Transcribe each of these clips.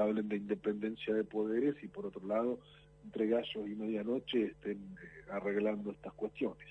hablen de independencia de poderes y por otro lado, entre gallos y medianoche estén arreglando estas cuestiones.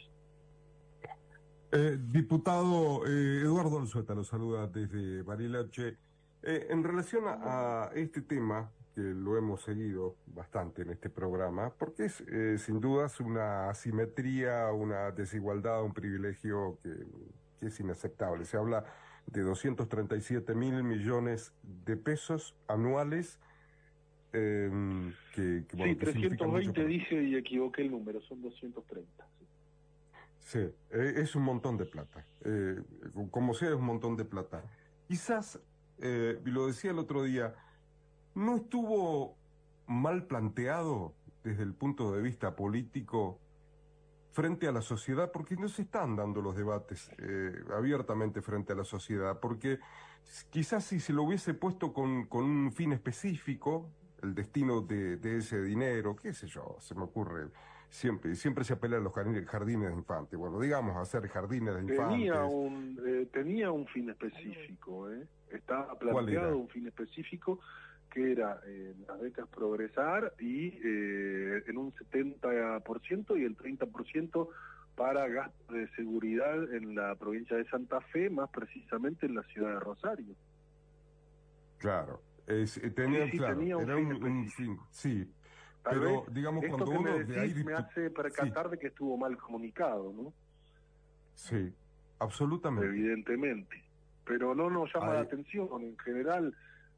Diputado Eduardo Alzueta lo saluda desde Bariloche. En relación a este tema, que lo hemos seguido bastante en este programa, porque es sin dudas una asimetría, una desigualdad, un privilegio que es inaceptable. Se habla de 237.000 millones de pesos anuales, bueno, Sí, que significan mucho 320 para... dije y equivoqué el número, son 230. Sí. Sí, es un montón de plata. Como sea, es un montón de plata. Quizás, y lo decía el otro día, no estuvo mal planteado desde el punto de vista político frente a la sociedad, porque no se están dando los debates abiertamente frente a la sociedad, porque quizás si se lo hubiese puesto con un fin específico, el destino de ese dinero, qué sé yo, se me ocurre, siempre se apela a los jardines de infantes, bueno, digamos, hacer jardines de infantes. Tenía un fin específico, estaba ¿Cuál planteado era? un fin específico que era las becas Progresar y en un 70% y el 30% para gastos de seguridad en la provincia de Santa Fe, más precisamente en la ciudad de Rosario. Claro, Sí, claro, tenía un era fin un específico. fin, sí, Tal vez pero digamos esto cuando que me uno de ahí... decís me hace Sí, percatar de que estuvo mal comunicado, ¿no? sí, absolutamente. Evidentemente. Pero no nos llama la Hay, atención. En general,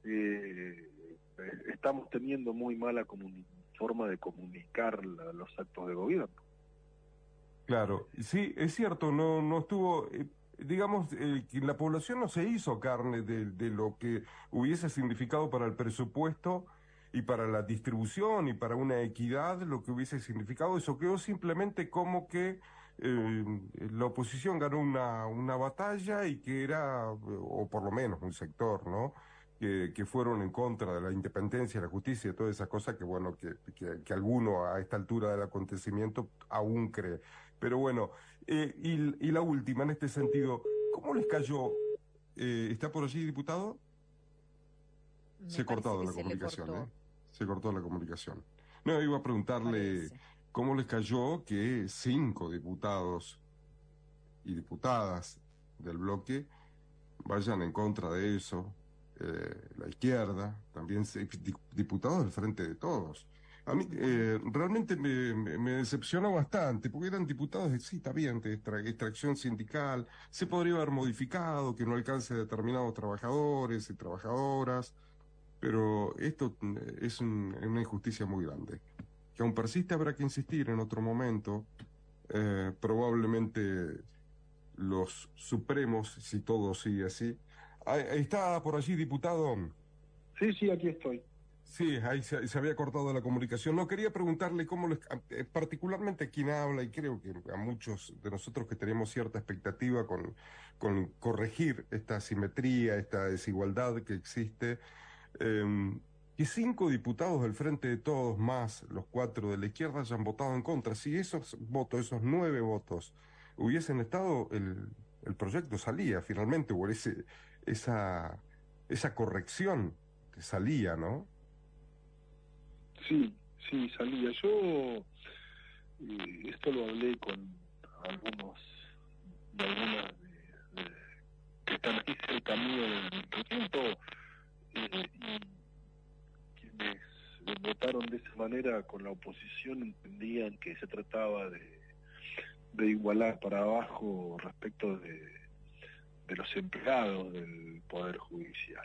estamos teniendo muy mala forma de comunicar los actos de gobierno. claro, sí, es cierto, no estuvo, digamos, que la población no se hizo carne de lo que hubiese significado para el presupuesto y para la distribución y para una equidad, lo que hubiese significado. Eso quedó simplemente como que la oposición ganó una batalla y que era, o por lo menos un sector, ¿no? Que fueron en contra de la independencia, la justicia y todas esas cosas que, bueno, que alguno a esta altura del acontecimiento aún cree. Pero bueno, y la última en este sentido, ¿cómo les cayó? ¿Está por allí, diputado? Se Me ha parece cortado que la se le comunicación, cortó, ¿eh? Se cortó la comunicación. No, iba a preguntarle parece. cómo les cayó que 5 diputados y diputadas del bloque vayan en contra de eso, la izquierda, también diputados del Frente de Todos. A mí realmente me decepcionó bastante, porque eran diputados sí, está bien, de extracción sindical, se podría haber modificado, que no alcance a determinados trabajadores y trabajadoras, pero esto es una injusticia muy grande. Que aún persiste, habrá que insistir en otro momento, probablemente los supremos, si todo sigue así. Ahí está por allí, diputado. Sí, sí, aquí estoy. Sí, ahí se había cortado la comunicación. No, quería preguntarle cómo, particularmente a quien habla, y creo que a muchos de nosotros que tenemos cierta expectativa con corregir esta asimetría, esta desigualdad que existe, que 5 diputados del Frente de Todos, más los 4 de la izquierda, hayan votado en contra. Si esos votos, esos 9 votos, hubiesen estado, el proyecto salía finalmente, o esa corrección que salía, ¿no? Sí, sí, salía. Yo esto lo hablé con algunos de algunas que están aquí cerca mío del recinto, y quienes votaron de esa manera con la oposición entendían que se trataba de igualar para abajo respecto de los empleados del Poder Judicial,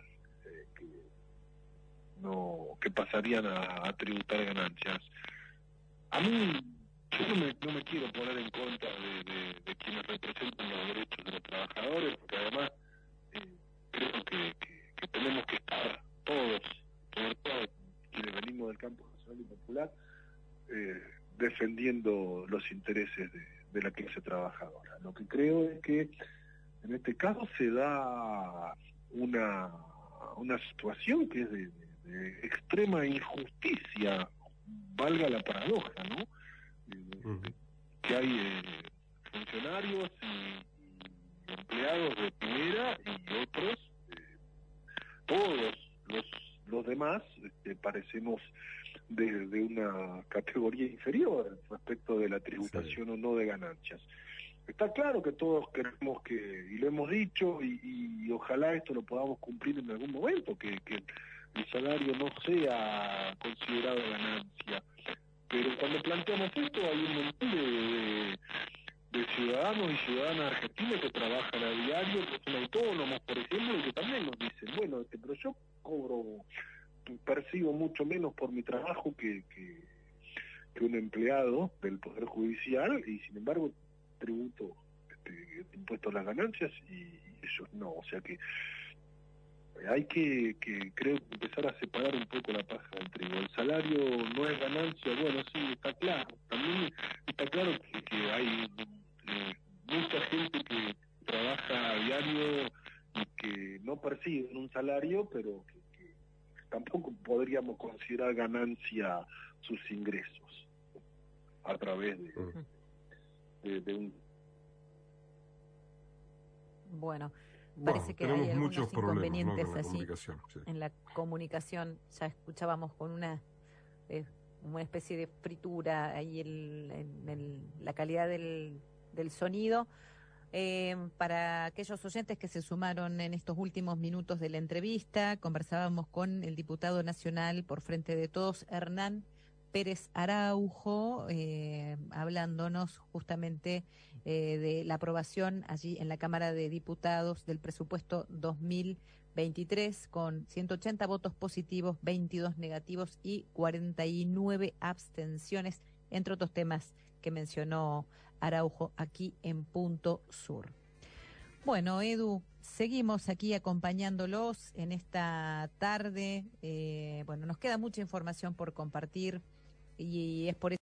que pasarían a tributar ganancias. A mí, yo no me quiero poner en contra de quienes representan los derechos de los trabajadores, porque además creo que tenemos que estar todos, sobre todo quienes venimos del campo nacional y popular, defendiendo los intereses de la clase trabajadora. Lo que creo es que en este caso se da una situación que es de extrema injusticia, valga la paradoja, ¿no? Que hay funcionarios y empleados de primera y otros, todos los los demás parecemos de una categoría inferior respecto de la tributación o no de ganancias. Está claro que todos queremos y lo hemos dicho, y ojalá esto lo podamos cumplir en algún momento, que el salario no sea considerado ganancia. Pero cuando planteamos esto hay un montón de ciudadanos y ciudadanas argentinos que trabajan a diario, que son autónomos, por ejemplo, y que también nos dicen, bueno, pero yo percibo mucho menos por mi trabajo que un empleado del Poder Judicial, y sin embargo tributo impuesto a las ganancias y ellos no. O sea que hay que creo empezar a separar un poco la paja del trigo. El salario no es ganancia, bueno, sí, está claro. También está claro que hay mucha gente que trabaja a diario y que no perciben un salario, pero que tampoco podríamos considerar ganancia sus ingresos a través de un... Bueno, parece que hay algunos inconvenientes allí en la comunicación. Ya escuchábamos con una especie de fritura ahí en la calidad del sonido. Para aquellos oyentes que se sumaron en estos últimos minutos de la entrevista, conversábamos con el diputado nacional por Frente de Todos, Hernán Pérez Araujo, hablándonos justamente de la aprobación allí en la Cámara de Diputados del presupuesto 2023 con 180 votos positivos, 22 negativos y 49 abstenciones, entre otros temas que mencionó Araujo aquí en Punto Sur. Bueno, Edu, seguimos aquí acompañándolos en esta tarde. Bueno, nos queda mucha información por compartir y es por eso